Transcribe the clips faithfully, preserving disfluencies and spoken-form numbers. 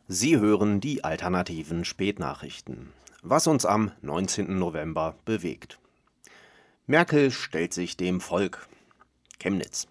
Sie hören die alternativen Spätnachrichten. Was uns am neunzehnten November bewegt. Merkel stellt sich dem Volk. Chemnitz.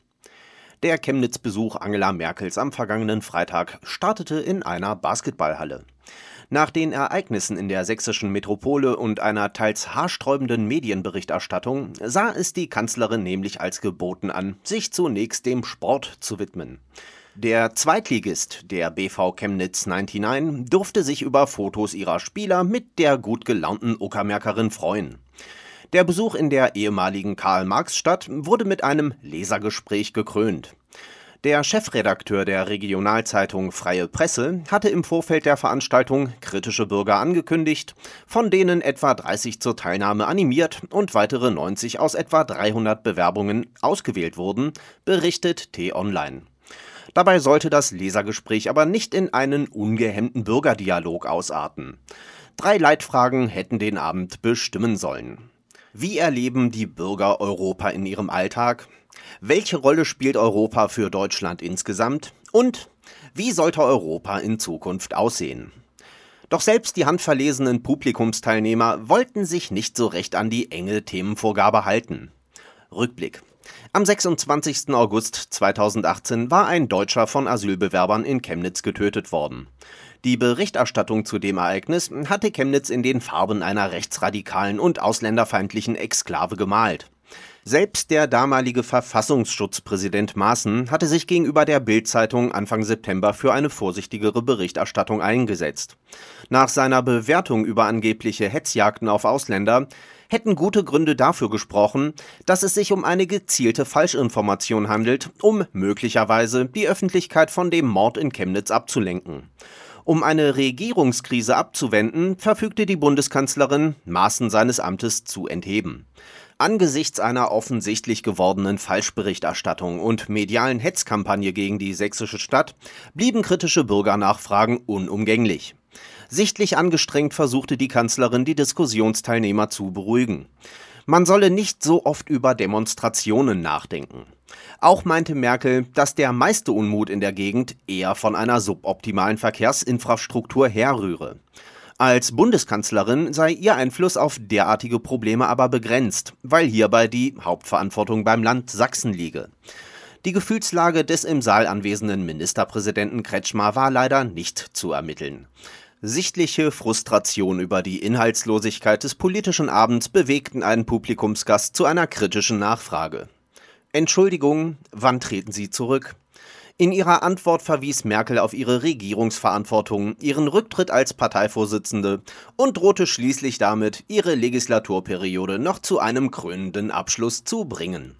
Der Chemnitz-Besuch Angela Merkels am vergangenen Freitag startete in einer Basketballhalle. Nach den Ereignissen in der sächsischen Metropole und einer teils haarsträubenden Medienberichterstattung sah es die Kanzlerin nämlich als geboten an, sich zunächst dem Sport zu widmen. Der Zweitligist, der B V Chemnitz neunundneunzig, durfte sich über Fotos ihrer Spieler mit der gut gelaunten Uckermärkerin freuen. Der Besuch in der ehemaligen Karl-Marx-Stadt wurde mit einem Lesergespräch gekrönt. Der Chefredakteur der Regionalzeitung Freie Presse hatte im Vorfeld der Veranstaltung kritische Bürger angekündigt, von denen etwa dreißig zur Teilnahme animiert und weitere neunzig aus etwa dreihundert Bewerbungen ausgewählt wurden, berichtet T-Online. Dabei sollte das Lesergespräch aber nicht in einen ungehemmten Bürgerdialog ausarten. Drei Leitfragen hätten den Abend bestimmen sollen. Wie erleben die Bürger Europa in ihrem Alltag? Welche Rolle spielt Europa für Deutschland insgesamt? Und wie sollte Europa in Zukunft aussehen? Doch selbst die handverlesenen Publikumsteilnehmer wollten sich nicht so recht an die enge Themenvorgabe halten. Rückblick. Am sechsundzwanzigsten August zweitausendachtzehn war ein Deutscher von Asylbewerbern in Chemnitz getötet worden. Die Berichterstattung zu dem Ereignis hatte Chemnitz in den Farben einer rechtsradikalen und ausländerfeindlichen Exklave gemalt. Selbst der damalige Verfassungsschutzpräsident Maaßen hatte sich gegenüber der Bild-Zeitung Anfang September für eine vorsichtigere Berichterstattung eingesetzt. Nach seiner Bewertung über angebliche Hetzjagden auf Ausländer hätten gute Gründe dafür gesprochen, dass es sich um eine gezielte Falschinformation handelt, um möglicherweise die Öffentlichkeit von dem Mord in Chemnitz abzulenken. Um eine Regierungskrise abzuwenden, verfügte die Bundeskanzlerin, Maaßen seines Amtes zu entheben. Angesichts einer offensichtlich gewordenen Falschberichterstattung und medialen Hetzkampagne gegen die sächsische Stadt blieben kritische Bürgernachfragen unumgänglich. Sichtlich angestrengt versuchte die Kanzlerin, die Diskussionsteilnehmer zu beruhigen. Man solle nicht so oft über Demonstrationen nachdenken. Auch meinte Merkel, dass der meiste Unmut in der Gegend eher von einer suboptimalen Verkehrsinfrastruktur herrühre. Als Bundeskanzlerin sei ihr Einfluss auf derartige Probleme aber begrenzt, weil hierbei die Hauptverantwortung beim Land Sachsen liege. Die Gefühlslage des im Saal anwesenden Ministerpräsidenten Kretschmer war leider nicht zu ermitteln. Sichtliche Frustration über die Inhaltslosigkeit des politischen Abends bewegten einen Publikumsgast zu einer kritischen Nachfrage. Entschuldigung, wann treten Sie zurück? In ihrer Antwort verwies Merkel auf ihre Regierungsverantwortung, ihren Rücktritt als Parteivorsitzende und drohte schließlich damit, ihre Legislaturperiode noch zu einem krönenden Abschluss zu bringen.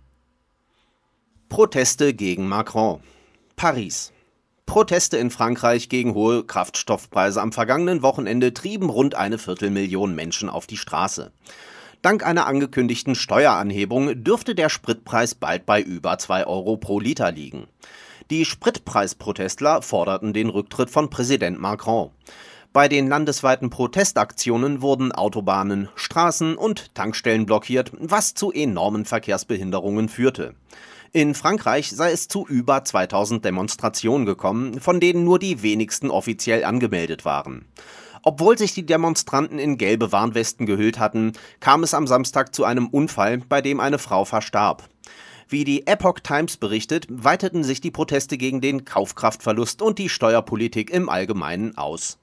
Proteste gegen Macron. Paris. Proteste in Frankreich gegen hohe Kraftstoffpreise am vergangenen Wochenende trieben rund eine Viertelmillion Menschen auf die Straße. Dank einer angekündigten Steueranhebung dürfte der Spritpreis bald bei über zwei Euro pro Liter liegen. Die Spritpreisprotestler forderten den Rücktritt von Präsident Macron. Bei den landesweiten Protestaktionen wurden Autobahnen, Straßen und Tankstellen blockiert, was zu enormen Verkehrsbehinderungen führte. In Frankreich sei es zu über zweitausend Demonstrationen gekommen, von denen nur die wenigsten offiziell angemeldet waren. Obwohl sich die Demonstranten in gelbe Warnwesten gehüllt hatten, kam es am Samstag zu einem Unfall, bei dem eine Frau verstarb. Wie die Epoch Times berichtet, weiteten sich die Proteste gegen den Kaufkraftverlust und die Steuerpolitik im Allgemeinen aus.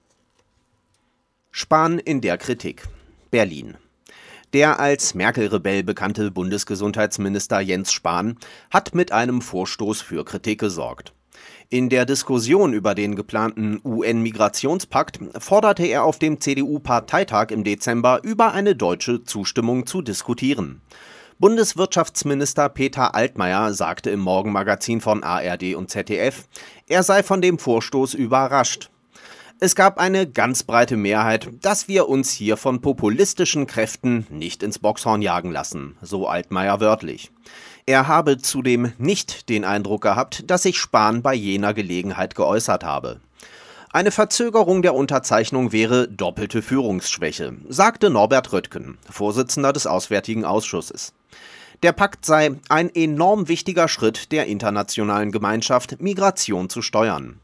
Spahn in der Kritik. Berlin. Der als Merkel-Rebell bekannte Bundesgesundheitsminister Jens Spahn hat mit einem Vorstoß für Kritik gesorgt. In der Diskussion über den geplanten U N-Migrationspakt forderte er auf dem C D U-Parteitag im Dezember über eine deutsche Zustimmung zu diskutieren. Bundeswirtschaftsminister Peter Altmaier sagte im Morgenmagazin von A R D und Z D F, er sei von dem Vorstoß überrascht. Es gab eine ganz breite Mehrheit, dass wir uns hier von populistischen Kräften nicht ins Boxhorn jagen lassen, so Altmaier wörtlich. Er habe zudem nicht den Eindruck gehabt, dass sich Spahn bei jener Gelegenheit geäußert habe. Eine Verzögerung der Unterzeichnung wäre doppelte Führungsschwäche, sagte Norbert Röttgen, Vorsitzender des Auswärtigen Ausschusses. Der Pakt sei ein enorm wichtiger Schritt der internationalen Gemeinschaft, Migration zu steuern.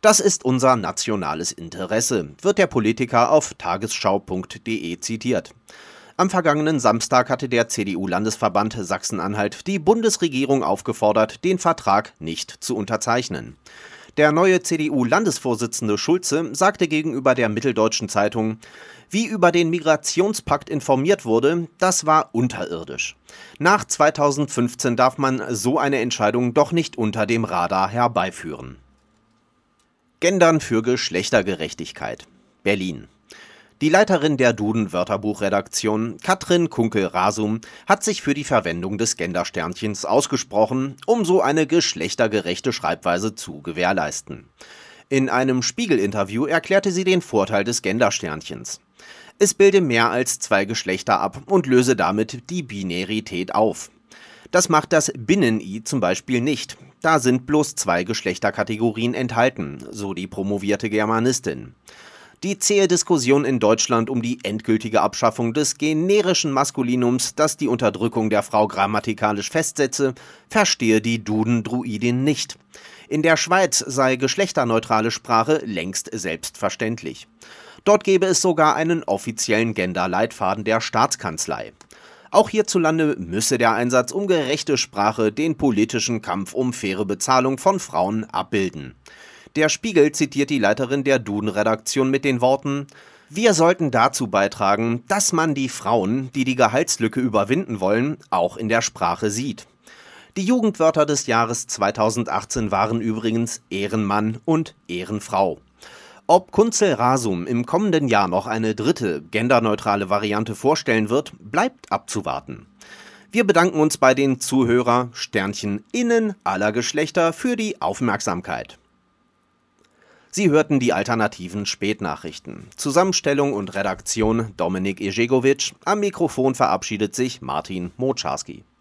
Das ist unser nationales Interesse, wird der Politiker auf tagesschau punkt de zitiert. Am vergangenen Samstag hatte der C D U-Landesverband Sachsen-Anhalt die Bundesregierung aufgefordert, den Vertrag nicht zu unterzeichnen. Der neue C D U-Landesvorsitzende Schulze sagte gegenüber der Mitteldeutschen Zeitung, wie über den Migrationspakt informiert wurde, das war unterirdisch. Nach zweitausendfünfzehn darf man so eine Entscheidung doch nicht unter dem Radar herbeiführen. Gendern für Geschlechtergerechtigkeit. Berlin. Die Leiterin der Duden-Wörterbuch-Redaktion, Katrin Kunkel-Rasum, hat sich für die Verwendung des Gendersternchens ausgesprochen, um so eine geschlechtergerechte Schreibweise zu gewährleisten. In einem Spiegel-Interview erklärte sie den Vorteil des Gendersternchens. Es bilde mehr als zwei Geschlechter ab und löse damit die Binarität auf. Das macht das Binnen-I zum Beispiel nicht. Da sind bloß zwei Geschlechterkategorien enthalten, so die promovierte Germanistin. Die zähe Diskussion in Deutschland um die endgültige Abschaffung des generischen Maskulinums, das die Unterdrückung der Frau grammatikalisch festsetze, verstehe die Duden-Druidin nicht. In der Schweiz sei geschlechterneutrale Sprache längst selbstverständlich. Dort gäbe es sogar einen offiziellen Gender-Leitfaden der Staatskanzlei. Auch hierzulande müsse der Einsatz um gerechte Sprache den politischen Kampf um faire Bezahlung von Frauen abbilden. Der Spiegel zitiert die Leiterin der Duden-Redaktion mit den Worten: Wir sollten dazu beitragen, dass man die Frauen, die die Gehaltslücke überwinden wollen, auch in der Sprache sieht. Die Jugendwörter des Jahres zweitausendachtzehn waren übrigens Ehrenmann und Ehrenfrau. Ob Kunzel-Rasum im kommenden Jahr noch eine dritte, genderneutrale Variante vorstellen wird, bleibt abzuwarten. Wir bedanken uns bei den Zuhörer Sternchen innen aller Geschlechter für die Aufmerksamkeit. Sie hörten die alternativen Spätnachrichten. Zusammenstellung und Redaktion Dominik Ejegovic. Am Mikrofon verabschiedet sich Martin Mocharski.